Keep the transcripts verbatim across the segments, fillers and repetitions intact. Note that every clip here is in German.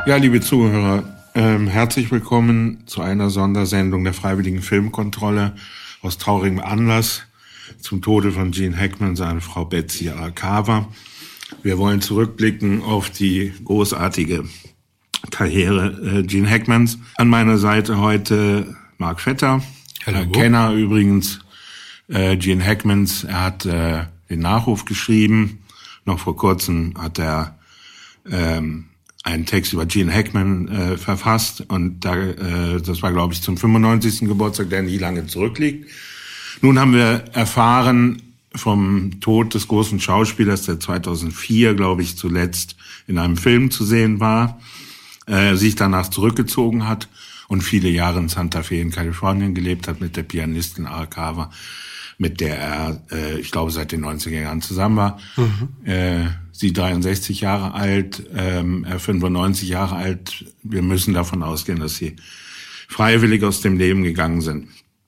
Ja, liebe Zuhörer, ähm, herzlich willkommen zu einer Sondersendung der Freiwilligen Filmkontrolle aus traurigem Anlass zum Tode von Gene Hackman, seiner Frau Betsy Arakawa. Wir wollen zurückblicken auf die großartige Karriere äh, Gene Hackmans. An meiner Seite heute Marc Vetter, äh, Kenner übrigens äh, Gene Hackmans. Er hat äh, den Nachruf geschrieben. Noch vor kurzem hat er ähm, einen Text über Gene Hackman äh, verfasst und da, äh, das war, glaube ich, zum fünfundneunzigsten Geburtstag, der nie lange zurückliegt. Nun haben wir erfahren vom Tod des großen Schauspielers, der zweitausendvier, glaube ich, zuletzt in einem Film zu sehen war, äh, sich danach zurückgezogen hat und viele Jahre in Santa Fe in Kalifornien gelebt hat mit der Pianistin Arakawa, mit der er, äh, ich glaube, seit den neunziger Jahren zusammen war. Mhm. Äh, sie dreiundsechzig Jahre alt, ähm, er fünfundneunzig Jahre alt. Wir müssen davon ausgehen, dass sie freiwillig aus dem Leben gegangen sind.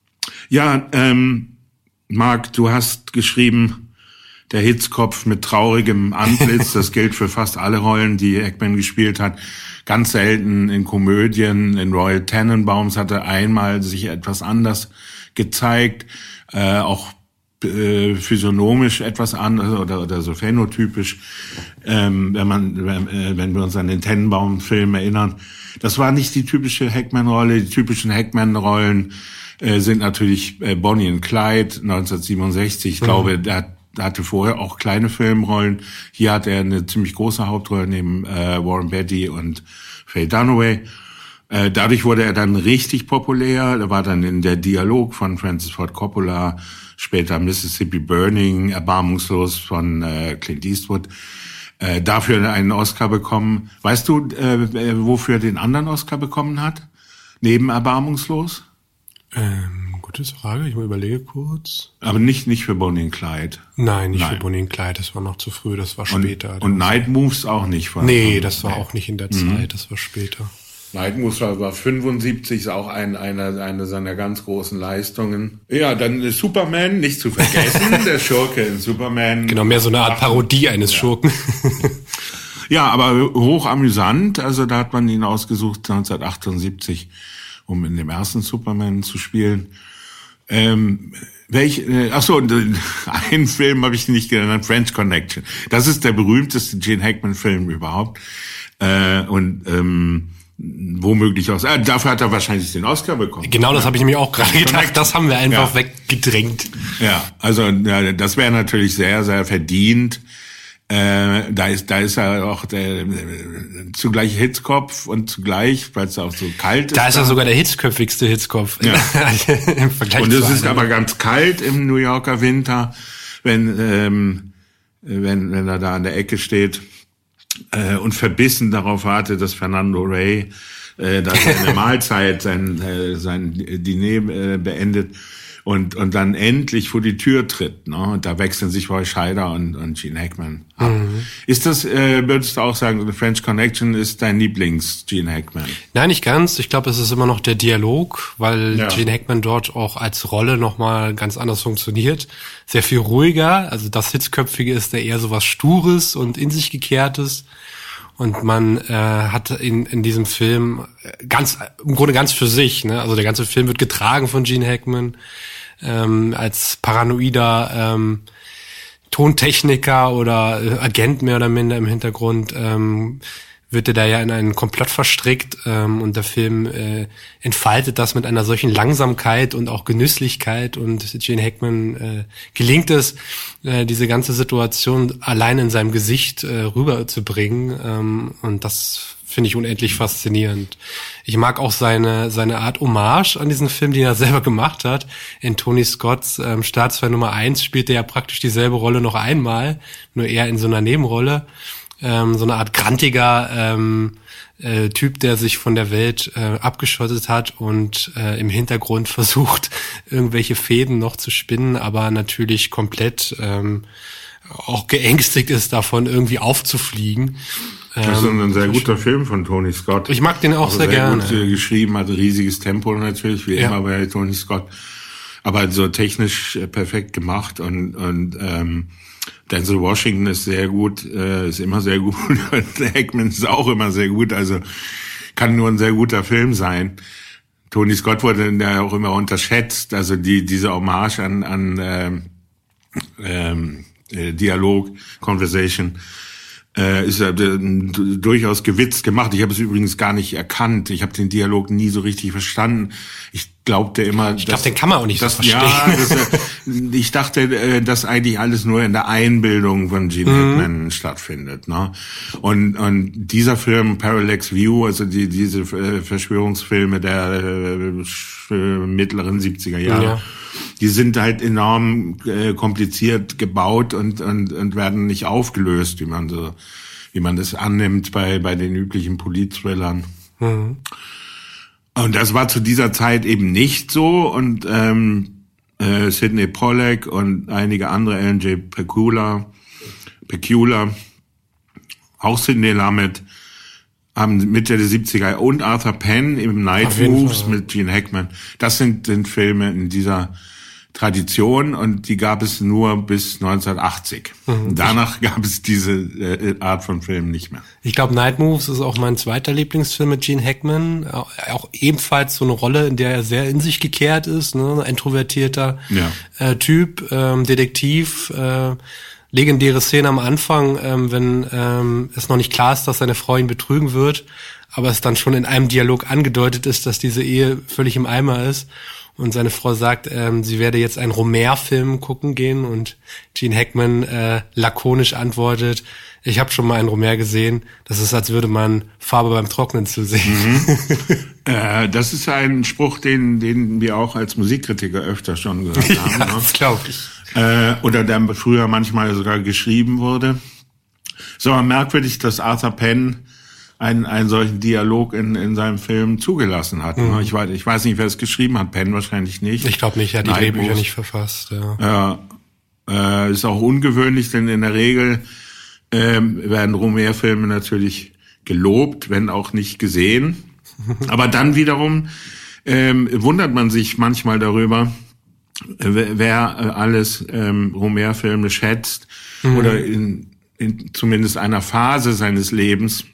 Ja, ähm, Marc, du hast geschrieben, der Hitzkopf mit traurigem Antlitz. Das gilt für fast alle Rollen, die Hackman gespielt hat. Ganz selten in Komödien. In Royal Tenenbaums hat er einmal sich etwas anders gezeigt, äh, auch äh, physiognomisch etwas anders oder, oder so phänotypisch, ähm, wenn man, wenn, äh, wenn wir uns an den Tenenbaum-Film erinnern. Das war nicht die typische Hackman-Rolle. Die typischen Hackman-Rollen äh, sind natürlich äh, Bonnie und Clyde neunzehnhundertsiebenundsechzig. Ich mhm. glaube, der hat Er hatte vorher auch kleine Filmrollen. Hier hat er eine ziemlich große Hauptrolle neben äh, Warren Beatty und Faye Dunaway. Äh, dadurch wurde er dann richtig populär. Er war dann in der Dialog von Francis Ford Coppola, später Mississippi Burning, Erbarmungslos von äh, Clint Eastwood. Äh, dafür einen Oscar bekommen. Weißt du, äh, wofür er den anderen Oscar bekommen hat? Neben Erbarmungslos? Ähm, gute Frage, ich mal überlege kurz. Aber nicht nicht für Bonnie und Clyde. Nein, nicht Nein. für Bonnie und Clyde, das war noch zu früh, das war später. Und, und Night Moves auch nicht. Von, nee, das war nee. auch nicht in der Zeit, mhm. das war später. Night Moves war, war fünfundsiebzig, ist auch ein, eine, eine seiner ganz großen Leistungen. Ja, dann ist Superman, nicht zu vergessen, der Schurke in Superman. Genau, mehr so eine Art Parodie eines ja. Schurken. Ja, aber hoch amüsant, also da hat man ihn ausgesucht neunzehnhundertachtundsiebzig, um in dem ersten Superman zu spielen. Ähm, welch, äh, ach so, einen Film habe ich nicht genannt, French Connection. Das ist der berühmteste Gene Hackman-Film überhaupt. Äh, und ähm, womöglich auch. Äh, dafür hat er wahrscheinlich den Oscar bekommen. Genau, das ja. habe ich mir auch gerade gedacht. Das haben wir einfach ja. weggedrängt. Ja, also ja, das wäre natürlich sehr, sehr verdient. Äh, da ist, da ist er auch der, zugleich Hitzkopf und zugleich, weil es auch so kalt ist. Da ist er sogar der hitzköpfigste Hitzkopf. Ja. Im Vergleich und es ist einem. aber ganz kalt im New Yorker Winter, wenn, ähm, wenn, wenn er da an der Ecke steht, äh, und verbissen darauf wartet, dass Fernando Rey, äh, da seine Mahlzeit, sein, äh, sein Diner äh, beendet. Und, und dann endlich vor die Tür tritt, ne? Und da wechseln sich Roy Scheider und, und Gene Hackman ab. Mhm. Ist das, äh, würdest du auch sagen, The French Connection ist dein Lieblings-Gene Hackman? Nein, nicht ganz. Ich glaube, es ist immer noch der Dialog, weil ja. Gene Hackman dort auch als Rolle nochmal ganz anders funktioniert. Sehr viel ruhiger. Also das Hitzköpfige ist da eher so was Stures und in sich Gekehrtes. Und man äh, hat in in diesem Film ganz im Grunde ganz für sich, ne? Also der ganze Film wird getragen von Gene Hackman ähm, als paranoider ähm, Tontechniker oder äh, Agent mehr oder minder im Hintergrund. Ähm, wird er da ja in einen Komplott verstrickt ähm, und der Film äh, entfaltet das mit einer solchen Langsamkeit und auch Genüsslichkeit und Gene Hackman äh, gelingt es, äh, diese ganze Situation allein in seinem Gesicht äh, rüberzubringen ähm, und das finde ich unendlich faszinierend. Ich mag auch seine seine Art Hommage an diesen Film, den er selber gemacht hat. In Tony Scotts ähm, Staatsfeind Nummer eins spielt er ja praktisch dieselbe Rolle noch einmal, nur eher in so einer Nebenrolle. Ähm, so eine Art grantiger ähm, äh, Typ, der sich von der Welt äh, abgeschottet hat und äh, im Hintergrund versucht, irgendwelche Fäden noch zu spinnen, aber natürlich komplett ähm, auch geängstigt ist davon, irgendwie aufzufliegen. Das ist ein sehr guter Film von Tony Scott. Ich mag den auch also sehr, sehr gerne. Gut geschrieben, hat riesiges Tempo natürlich, wie ja. immer bei Tony Scott. Aber so technisch perfekt gemacht und und ähm, Denzel Washington ist sehr gut, äh, ist immer sehr gut. Hackman ist auch immer sehr gut, also kann nur ein sehr guter Film sein. Tony Scott wurde ja auch immer unterschätzt, also die diese Hommage an an ähm, ähm, äh, Dialog, Conversation, äh, ist ja äh, durchaus gewitzt gemacht. Ich habe es übrigens gar nicht erkannt. Ich habe den Dialog nie so richtig verstanden. Ich glaubte immer, ich glaube, den kann man auch nicht das, so verstehen. Ja, das, äh, ich dachte, äh, dass eigentlich alles nur in der Einbildung von Gene mhm. Hackman stattfindet. Ne? Und und dieser Film Parallax View, also die diese äh, Verschwörungsfilme der äh, mittleren siebziger Jahre, ja. die sind halt enorm äh, kompliziert gebaut und und und werden nicht aufgelöst, wie man so wie man das annimmt bei bei den üblichen Politthrillern. Mhm. Und das war zu dieser Zeit eben nicht so. Und ähm, äh, Sidney Pollack und einige andere, Alan J. Pakula, Pakula, auch Sidney Lumet, haben Mitte der siebziger und Arthur Penn im Night Moves Fall, ja. mit Gene Hackman. Das sind, sind Filme in dieser Tradition und die gab es nur bis neunzehnhundertachtzig. Mhm. Danach gab es diese äh, Art von Film nicht mehr. Ich glaube, Night Moves ist auch mein zweiter Lieblingsfilm mit Gene Hackman. Auch ebenfalls so eine Rolle, in der er sehr in sich gekehrt ist, ne? Introvertierter ja. äh, Typ, ähm, Detektiv. Äh, legendäre Szene am Anfang, ähm, wenn ähm, es noch nicht klar ist, dass seine Frau ihn betrügen wird, aber es dann schon in einem Dialog angedeutet ist, dass diese Ehe völlig im Eimer ist. Und seine Frau sagt, ähm, sie werde jetzt einen Romer-Film gucken gehen und Gene Hackman äh, lakonisch antwortet, ich habe schon mal einen Romer gesehen, das ist, als würde man Farbe beim Trocknen zusehen. Mhm. äh, das ist ein Spruch, den den wir auch als Musikkritiker öfter schon gehört haben. Ja, das glaube ich. Äh, oder der früher manchmal sogar geschrieben wurde. So, merkwürdig, dass Arthur Penn einen, einen solchen Dialog in, in seinem Film zugelassen hat. Mhm. Ich weiß, ich weiß nicht, wer es geschrieben hat. Penn wahrscheinlich nicht. Ich glaube nicht, er hat die Drehbücher nicht verfasst. Ja. Äh, äh, ist auch ungewöhnlich, denn in der Regel äh, werden Romer-Filme natürlich gelobt, wenn auch nicht gesehen. Aber dann wiederum äh, wundert man sich manchmal darüber, wer, wer alles ähm, Romer-Filme schätzt mhm. oder in, in zumindest einer Phase seines Lebens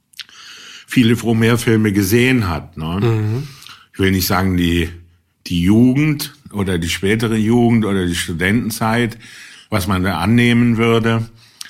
viele Romer-Filme gesehen hat. Ne? Mhm. Ich will nicht sagen die die Jugend oder die spätere Jugend oder die Studentenzeit, was man da annehmen würde.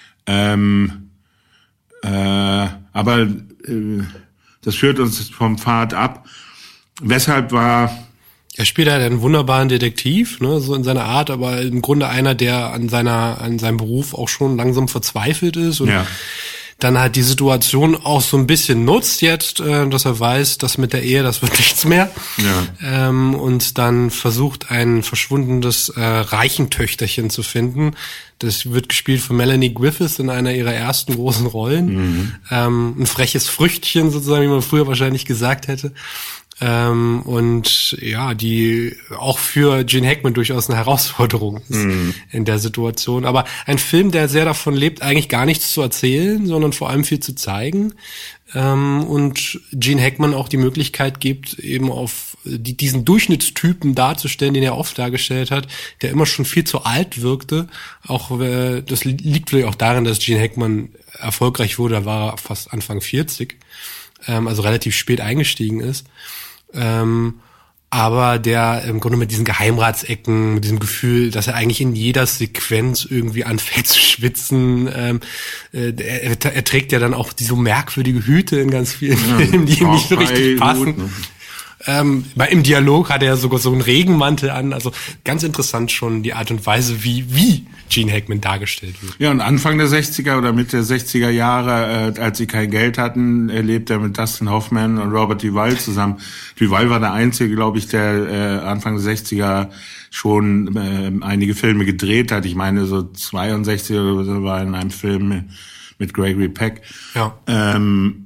Ähm, äh, aber äh, das führt uns vom Pfad ab. Weshalb war... Er spielt halt einen wunderbaren Detektiv, ne, so in seiner Art, aber im Grunde einer, der an seiner, an seinem Beruf auch schon langsam verzweifelt ist und ja. dann halt die Situation auch so ein bisschen nutzt jetzt, äh, dass er weiß, dass mit der Ehe, das wird nichts mehr. Ja. Ähm, und dann versucht, ein verschwundenes äh, Reichentöchterchen zu finden. Das wird gespielt von Melanie Griffith in einer ihrer ersten großen Rollen. Mhm. Ähm, ein freches Früchtchen sozusagen, wie man früher wahrscheinlich gesagt hätte. Ähm, und ja, die auch für Gene Hackman durchaus eine Herausforderung ist mm. in der Situation. Aber ein Film, der sehr davon lebt, eigentlich gar nichts zu erzählen, sondern vor allem viel zu zeigen. Ähm, und Gene Hackman auch die Möglichkeit gibt, eben auf die, diesen Durchschnittstypen darzustellen, den er oft dargestellt hat, der immer schon viel zu alt wirkte. Auch äh, das liegt vielleicht auch daran, dass Gene Hackman erfolgreich wurde, da war er fast Anfang vierzig, ähm, also relativ spät eingestiegen ist. Ähm, aber der im Grunde mit diesen Geheimratsecken, mit diesem Gefühl, dass er eigentlich in jeder Sequenz irgendwie anfängt zu schwitzen. Ähm, äh, er, er trägt ja dann auch diese so merkwürdige Hüte in ganz vielen ja, Filmen, die ihm nicht so richtig passen. Hut, ne? Ähm, im Dialog hat er sogar so einen Regenmantel an. Also ganz interessant schon die Art und Weise, wie wie Gene Hackman dargestellt wird. Ja, und Anfang der sechziger oder Mitte der sechziger Jahre, äh, als sie kein Geld hatten, erlebt er mit Dustin Hoffman und Robert Duvall zusammen. Duvall war der Einzige, glaube ich, der äh, Anfang der sechziger schon äh, einige Filme gedreht hat. Ich meine, so zweiundsechzig oder so war in einem Film mit Gregory Peck. Ja. Ähm,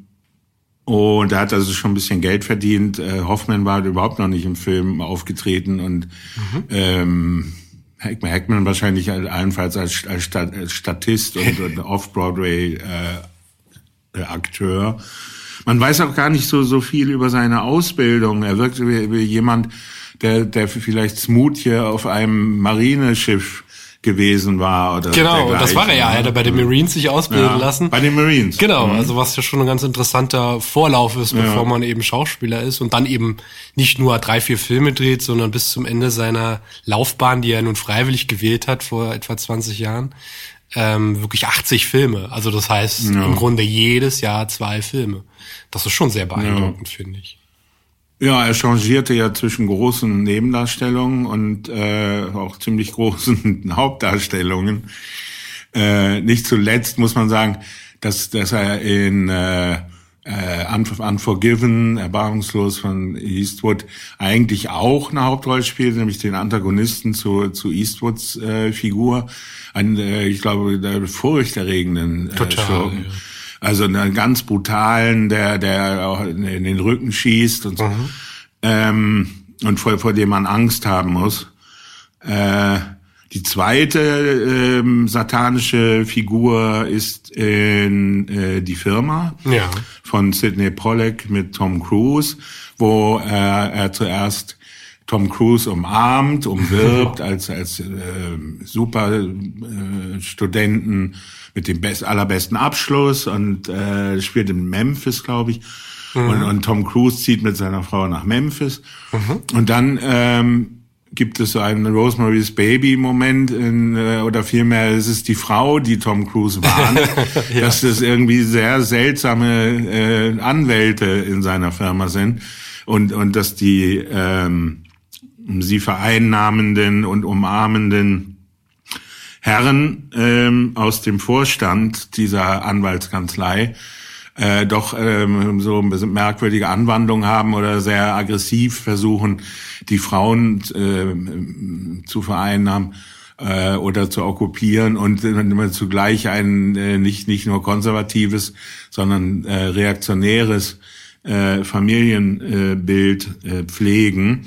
Und er hat also schon ein bisschen Geld verdient. Äh, Hoffman war überhaupt noch nicht im Film aufgetreten und mhm. ähm, Hackman, Hackman wahrscheinlich allenfalls als, als, Stat, als Statist und, und Off-Broadway-Akteur. Äh, Man weiß auch gar nicht so so viel über seine Ausbildung. Er wirkt wie, wie jemand, der der vielleicht Smooth hier auf einem Marineschiff gewesen war oder genau, das war er ja. Er hat bei den Marines sich ausbilden ja, lassen. Bei den Marines. Genau, mhm. also was ja schon ein ganz interessanter Vorlauf ist, bevor ja. man eben Schauspieler ist und dann eben nicht nur drei, vier Filme dreht, sondern bis zum Ende seiner Laufbahn, die er nun freiwillig gewählt hat vor etwa zwanzig Jahren, ähm, wirklich achtzig Filme. Also das heißt ja. im Grunde jedes Jahr zwei Filme. Das ist schon sehr beeindruckend, ja. finde ich. Ja, er changierte ja zwischen großen Nebendarstellungen und äh, auch ziemlich großen Hauptdarstellungen. Äh, nicht zuletzt muss man sagen, dass dass er in äh, äh, Unforgiven, Erbarmungslos von Eastwood, eigentlich auch eine Hauptrolle spielt, nämlich den Antagonisten zu zu Eastwoods äh, Figur. Einen, äh, ich glaube, der furchterregenden äh, Total, Schurken. Ja. Also einen ganz brutalen, der der auch in den Rücken schießt und so. Mhm. Ähm, und vor, vor dem man Angst haben muss. Äh, die zweite ähm, satanische Figur ist in äh, Die Firma ja. von Sidney Pollack mit Tom Cruise, wo äh, er zuerst Tom Cruise umarmt, umwirbt als als äh, super äh, Studenten mit dem best, allerbesten Abschluss und äh, spielt in Memphis, glaube ich. Mhm. Und, und Tom Cruise zieht mit seiner Frau nach Memphis. Mhm. Und dann ähm, gibt es so einen Rosemary's Baby-Moment, in, äh, oder vielmehr, es ist die Frau, die Tom Cruise warnt, ja. dass das irgendwie sehr seltsame äh, Anwälte in seiner Firma sind und und dass die ähm, sie vereinnahmenden und umarmenden Herren ähm, aus dem Vorstand dieser Anwaltskanzlei äh, doch ähm, so ein bisschen merkwürdige Anwandlungen haben oder sehr aggressiv versuchen, die Frauen äh, zu vereinnahmen äh, oder zu okkupieren und äh, zugleich ein äh, nicht nicht nur konservatives, sondern äh, reaktionäres äh, Familienbild äh, pflegen.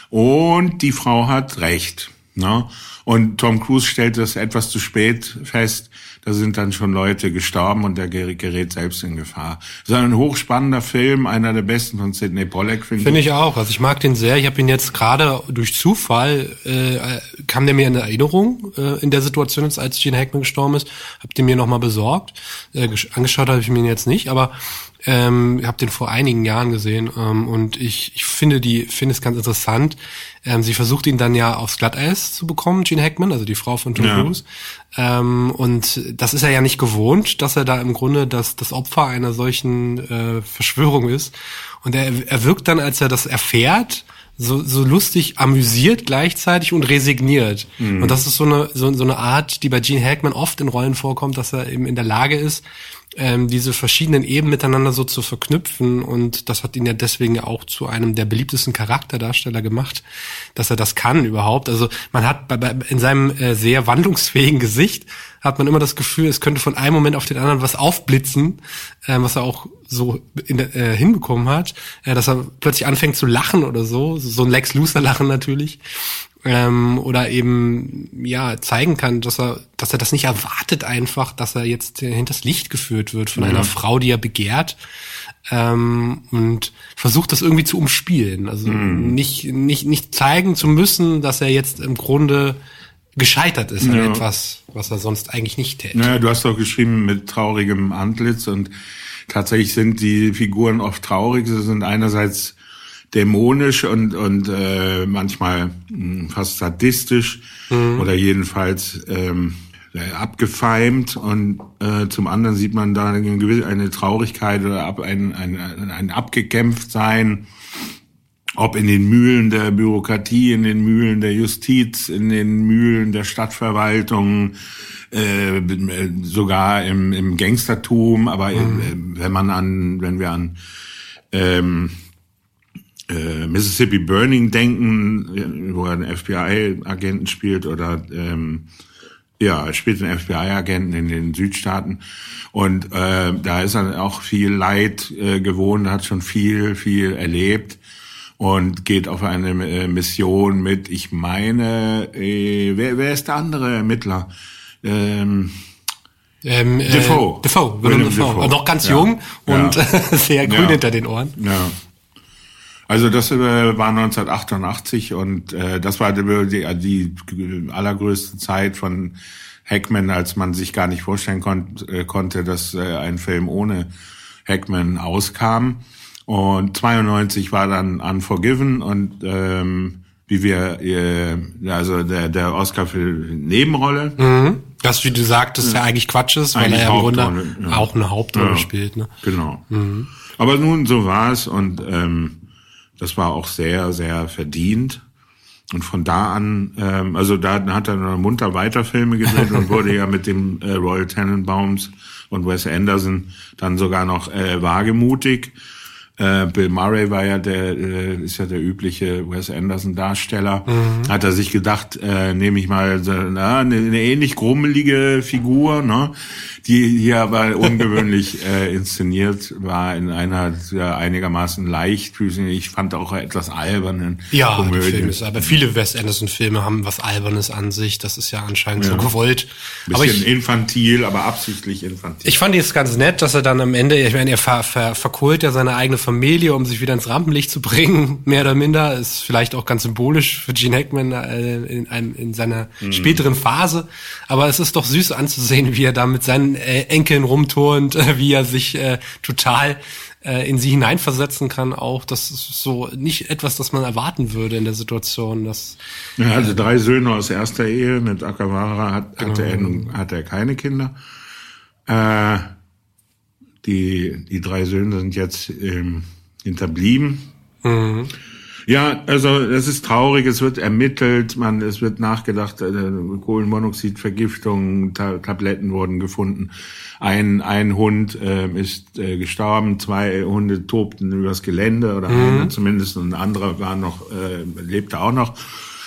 Und die Frau hat recht. Ne? Und Tom Cruise stellt das etwas zu spät fest. Da sind dann schon Leute gestorben und der gerät selbst in Gefahr. Das ist ein hochspannender Film, einer der besten von Sidney Pollack, finde ich. Finde ich auch. Also ich mag den sehr. Ich habe ihn jetzt gerade durch Zufall, äh, kam der mir in Erinnerung äh, in der Situation, jetzt, als Gene Hackman gestorben ist. Hab den mir nochmal besorgt. Äh, angeschaut habe ich mir ihn jetzt nicht, aber ähm, habe den vor einigen Jahren gesehen ähm, und ich, ich finde die finde es ganz interessant. Ähm, sie versucht ihn dann ja aufs Glatteis zu bekommen, Gene Hackman, also die Frau von Tom ja. Cruise. Ähm, und das ist er ja nicht gewohnt, dass er da im Grunde das, das Opfer einer solchen äh, Verschwörung ist. Und er, er wirkt dann, als er das erfährt, so, so lustig amüsiert gleichzeitig und resigniert. Mhm. Und das ist so eine, so, so eine Art, die bei Gene Hackman oft in Rollen vorkommt, dass er eben in der Lage ist, ähm, diese verschiedenen Ebenen miteinander so zu verknüpfen. Und das hat ihn ja deswegen ja auch zu einem der beliebtesten Charakterdarsteller gemacht, dass er das kann überhaupt. Also man hat bei, bei, in seinem äh, sehr wandlungsfähigen Gesicht hat man immer das Gefühl, es könnte von einem Moment auf den anderen was aufblitzen, äh, was er auch so in der, äh, hinbekommen hat, äh, dass er plötzlich anfängt zu lachen oder so, so ein Lex Luthor-Lachen natürlich, ähm, oder eben ja zeigen kann, dass er, dass er das nicht erwartet einfach, dass er jetzt äh, hinters Licht geführt wird von mhm. einer Frau, die er begehrt, ähm, und versucht das irgendwie zu umspielen, also mhm. nicht nicht nicht zeigen zu müssen, dass er jetzt im Grunde gescheitert ist an ja. etwas, was er sonst eigentlich nicht täte. Naja, du hast doch geschrieben mit traurigem Antlitz und tatsächlich sind die Figuren oft traurig. Sie sind einerseits dämonisch und und äh, manchmal mh, fast sadistisch mhm. oder jedenfalls ähm, abgefeimt und äh, zum anderen sieht man da eine, gewisse, eine Traurigkeit oder ab, ein, ein, ein Abgekämpftsein, ob in den Mühlen der Bürokratie, in den Mühlen der Justiz, in den Mühlen der Stadtverwaltung, äh, sogar im, im Gangstertum. Aber mhm. äh, wenn man an, wenn wir an ähm, äh, Mississippi Burning denken, wo er einen F B I-Agenten spielt, oder ähm, ja, er spielt einen F B I-Agenten in den Südstaaten. Und äh, da ist er auch viel Leid äh, gewohnt, hat schon viel, viel erlebt. Und geht auf eine äh, Mission mit, ich meine, äh, wer, wer ist der andere Ermittler? Ähm, ähm, äh, Defoe. Defoe, Willem Defoe. Defoe. Noch ganz ja. jung und ja. sehr grün ja. hinter den Ohren. Ja. Also das äh, war neunzehnhundertachtundachtzig und äh, das war die, die allergrößte Zeit von Hackman, als man sich gar nicht vorstellen kon- äh, konnte, dass äh, ein Film ohne Hackman auskam. Und zweiundneunzig war dann Unforgiven und ähm, wie wir, äh, also der der Oscar für Nebenrolle. Mhm. Das, wie du sagtest, ja, ja eigentlich Quatsch ist, weil er ja im Grunde ja. auch eine Hauptrolle ja. spielt. Ne? Genau. Mhm. Aber nun, so war es und ähm, das war auch sehr, sehr verdient. Und von da an, ähm, also da hat er noch munter weiter Filme gedreht und wurde ja mit dem äh, Royal Tenenbaums und Wes Anderson dann sogar noch äh, wagemutig. Äh, Bill Murray war ja der, äh, ist ja der übliche Wes Anderson-Darsteller. Mhm. Hat er sich gedacht, äh, nehme ich mal so, na, eine, eine ähnlich grummelige Figur, ne, die hier aber ungewöhnlich äh, inszeniert war in einer ja, einigermaßen leichtfüßigen, ich fand auch etwas albernen ja, Komödie. Film ist, aber viele Wes Anderson-Filme haben was Albernes an sich. Das ist ja anscheinend ja. so gewollt. Bisschen aber ich, infantil, aber absichtlich infantil. Ich fand es ganz nett, dass er dann am Ende, ich meine, er ver, ver, verkohlt ja seine eigene Familie, um sich wieder ins Rampenlicht zu bringen, mehr oder minder. Ist vielleicht auch ganz symbolisch für Gene Hackman äh, in, einem, in seiner mhm. späteren Phase. Aber es ist doch süß anzusehen, wie er da mit seinen äh, Enkeln rumturnt, äh, wie er sich äh, total äh, in sie hineinversetzen kann. Auch das ist so nicht etwas, das man erwarten würde in der Situation. Dass, er hatte äh, drei Söhne aus erster Ehe. Mit Akawara hat, hatte, genau. er, hatte er keine Kinder. Äh, die, die drei Söhne sind jetzt ähm, hinterblieben. Mhm. Ja, also es ist traurig, es wird ermittelt, man, es wird nachgedacht, äh, Kohlenmonoxidvergiftung, Ta- Tabletten wurden gefunden. Ein ein Hund äh, ist äh, gestorben, zwei Hunde tobten übers Gelände oder mhm. einer zumindest, und ein anderer war noch äh, lebte auch noch.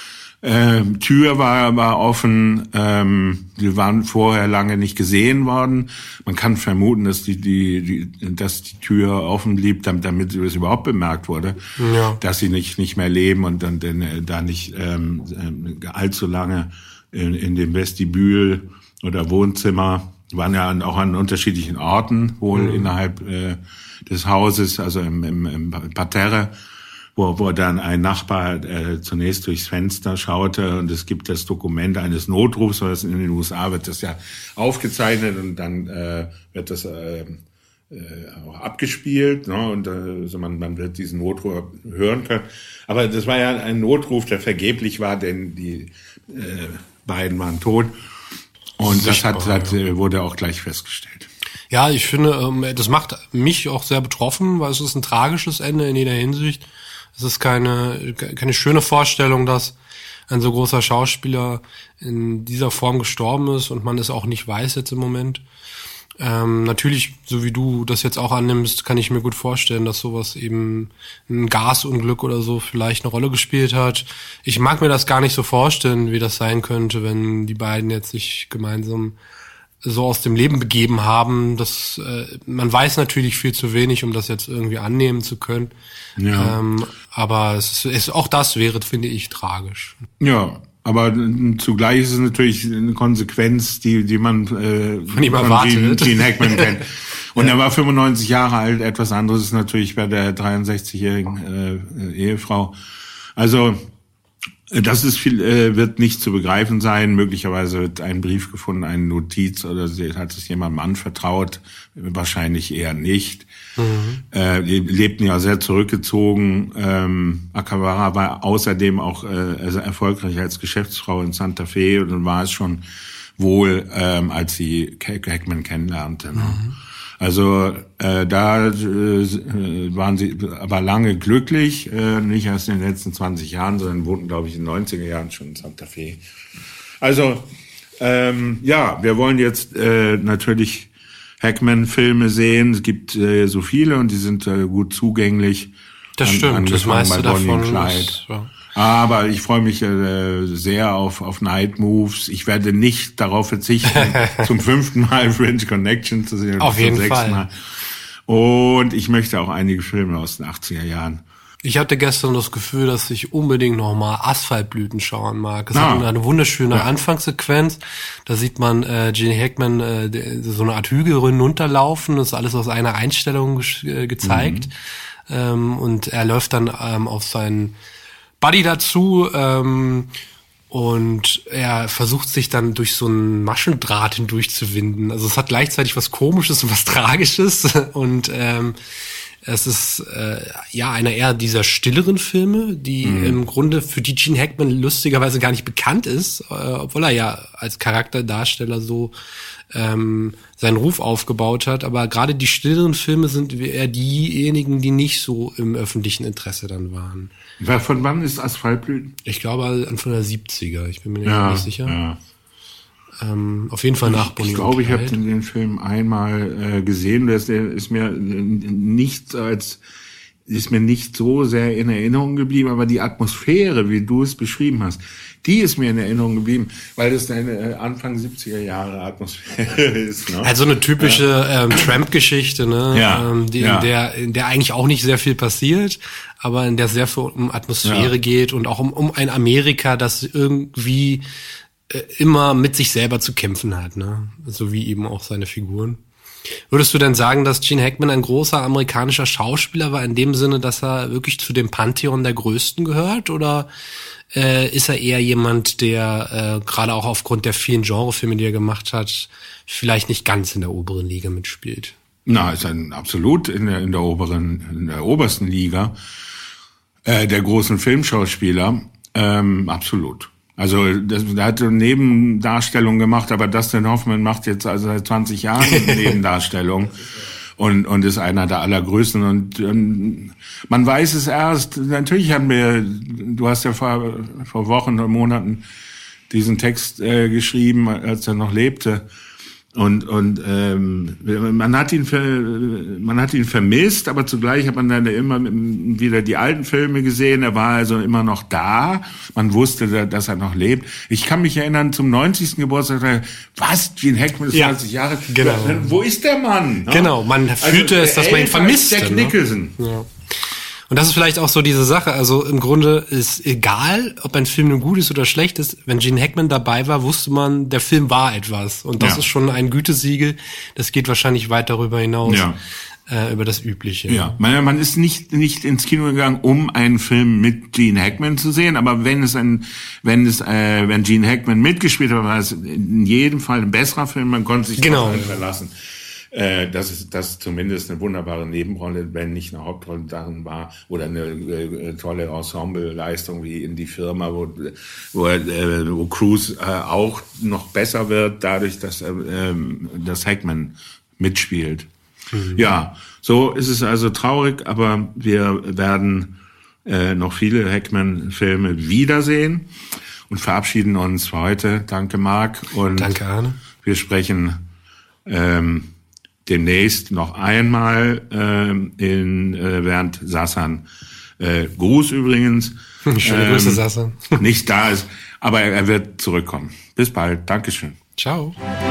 Ähm, Tür war war offen, ähm, die waren vorher lange nicht gesehen worden. Man kann vermuten, dass die die, die dass die Tür offen blieb, damit, damit es überhaupt bemerkt wurde, ja. dass sie nicht nicht mehr leben und dann denn, äh, da nicht ähm, allzu lange in, in dem Vestibül oder Wohnzimmer, waren ja auch an unterschiedlichen Orten wohl mhm. innerhalb äh, des Hauses, also im, im, im Parterre. Wo, wo dann ein Nachbar äh, zunächst durchs Fenster schaute und es gibt das Dokument eines Notrufs, weil das in den U S A wird das ja aufgezeichnet und dann äh, wird das äh, äh, auch abgespielt, ne? Und äh, also man, man wird diesen Notruf hören können. Aber das war ja ein Notruf, der vergeblich war, denn die äh, beiden waren tot und Sichtbar, das hat, hat ja. wurde auch gleich festgestellt. Ja, ich finde, das macht mich auch sehr betroffen, weil es ist ein tragisches Ende in jeder Hinsicht. Es ist keine keine schöne Vorstellung, dass ein so großer Schauspieler in dieser Form gestorben ist und man es auch nicht weiß jetzt im Moment. Ähm, natürlich, so wie du das jetzt auch annimmst, kann ich mir gut vorstellen, dass sowas eben ein Gasunglück oder so vielleicht eine Rolle gespielt hat. Ich mag mir das gar nicht so vorstellen, wie das sein könnte, wenn die beiden jetzt sich gemeinsam so aus dem Leben begeben haben. Das, äh, man weiß natürlich viel zu wenig, um das jetzt irgendwie annehmen zu können. Ja. Ähm, aber es ist, es, auch das wäre, finde ich, tragisch. Ja, aber zugleich ist es natürlich eine Konsequenz, die die man äh, von ihm erwartet. Gene Hackman kennt. Und ja. er war fünfundneunzig Jahre alt. Etwas anderes ist natürlich bei der dreiundsechzigjährigen äh, Ehefrau. Also das ist viel, äh, wird nicht zu begreifen sein. Möglicherweise wird ein Brief gefunden, eine Notiz oder sie hat es jemandem anvertraut. Wahrscheinlich eher nicht. Mhm. Äh, die lebten ja sehr zurückgezogen. Ähm, Akawara war außerdem auch äh, sehr erfolgreich als Geschäftsfrau in Santa Fe und dann war es schon wohl, ähm, als sie Hackman kennenlernte. Ne? Mhm. Also äh, da äh, waren sie aber lange glücklich, äh, nicht erst in den letzten zwanzig Jahren, sondern wohnten, glaube ich, in den neunziger Jahren schon in Santa Fe. Also ähm, ja, wir wollen jetzt äh, natürlich Hackman-Filme sehen. Es gibt äh, so viele und die sind äh, gut zugänglich. Das stimmt, an, das meiste davon ist, ja. Aber ich freue mich äh, sehr auf auf Night Moves. Ich werde nicht darauf verzichten, zum fünften Mal French Connection zu sehen. Auf jeden Fall. Mal. Und ich möchte auch einige Filme aus den achtziger Jahren. Ich hatte gestern das Gefühl, dass ich unbedingt nochmal Asphaltblüten schauen mag. Es ah. hat eine wunderschöne ja. Anfangssequenz. Da sieht man äh, Gene Hackman äh, so eine Art Hügel runterlaufen. Das ist alles aus einer Einstellung ge- äh, gezeigt. Mhm. ähm, und er läuft dann ähm, auf seinen Buddy dazu, ähm, und er versucht sich dann durch so einen Maschendraht hindurchzuwinden. Also es hat gleichzeitig was Komisches und was Tragisches. Und ähm, es ist äh, ja einer eher dieser stilleren Filme, die mhm. im Grunde für die Gene Hackman lustigerweise gar nicht bekannt ist, äh, obwohl er ja als Charakterdarsteller so ähm, seinen Ruf aufgebaut hat. Aber gerade die stilleren Filme sind eher diejenigen, die nicht so im öffentlichen Interesse dann waren. Von wann ist Asphaltblüten? Ich glaube Anfang der siebziger, ich bin mir ja, nicht sicher. Ja. Ähm, auf jeden Fall nach Bonnie. Ich glaube, ich habe den, den Film einmal äh, gesehen. Der ist, der ist mir nicht als ist mir nicht so sehr in Erinnerung geblieben, aber die Atmosphäre, wie du es beschrieben hast, die ist mir in Erinnerung geblieben, weil das eine Anfang siebziger Jahre Atmosphäre ist. Ne? Also eine typische ja. ähm, Tramp-Geschichte, ne? Ja. Ähm, die, ja. in der in der eigentlich auch nicht sehr viel passiert, aber in der sehr viel um Atmosphäre ja. geht und auch um, um ein Amerika, das irgendwie äh, immer mit sich selber zu kämpfen hat, ne? So wie eben auch seine Figuren. Würdest du denn sagen, dass Gene Hackman ein großer amerikanischer Schauspieler war, in dem Sinne, dass er wirklich zu dem Pantheon der Größten gehört? Oder äh, ist er eher jemand, der äh, gerade auch aufgrund der vielen Genrefilme, die er gemacht hat, vielleicht nicht ganz in der oberen Liga mitspielt? Na, ist ein absolut in der, in der oberen, in der obersten Liga äh, der großen Filmschauspieler. Ähm, absolut. Also das, der hat eine Nebendarstellung gemacht, aber Dustin Hoffman macht jetzt also seit zwanzig Jahren eine Nebendarstellung und und ist einer der allergrößten. Und, und man weiß es erst, natürlich haben wir, du hast ja vor, vor Wochen und Monaten diesen Text äh, geschrieben, als er noch lebte. Und und ähm, man hat ihn man hat ihn vermisst, aber zugleich hat man dann immer wieder die alten Filme gesehen. Er war also immer noch da. Man wusste, dass er noch lebt. Ich kann mich erinnern zum neunzigsten Geburtstag. Was? Gene Hackman ist ja, zwanzig Jahre. Genau. Wo ist der Mann? Genau. Man fühlte also, es, dass man ihn vermisst. Jack Nicholson. Ne? Ja. Und das ist vielleicht auch so diese Sache, also im Grunde ist egal, ob ein Film nun gut ist oder schlecht ist, wenn Gene Hackman dabei war, wusste man, der Film war etwas. Und das ja. ist schon ein Gütesiegel, das geht wahrscheinlich weit darüber hinaus, ja. äh, über das Übliche. Ja, man, man ist nicht nicht ins Kino gegangen, um einen Film mit Gene Hackman zu sehen, aber wenn es ein, wenn es, äh, wenn Gene Hackman mitgespielt hat, war es in jedem Fall ein besserer Film, man konnte sich genau. darauf verlassen. Das ist das zumindest eine wunderbare Nebenrolle, wenn nicht eine Hauptrolle darin war, oder eine äh, tolle Ensemble-Leistung wie in Die Firma, wo wo, äh, wo Cruise äh, auch noch besser wird, dadurch, dass äh, dass Hackman mitspielt. Mhm. Ja, so ist es also traurig, aber wir werden äh, noch viele Hackman-Filme wiedersehen und verabschieden uns für heute. Danke, Marc. Und danke, Arne. Wir sprechen ähm, demnächst noch einmal äh, in äh, während Sassan äh, Gruß übrigens schöne ähm, Grüße, Sassan nicht da ist, aber er, er wird zurückkommen. Bis bald, Dankeschön. Ciao.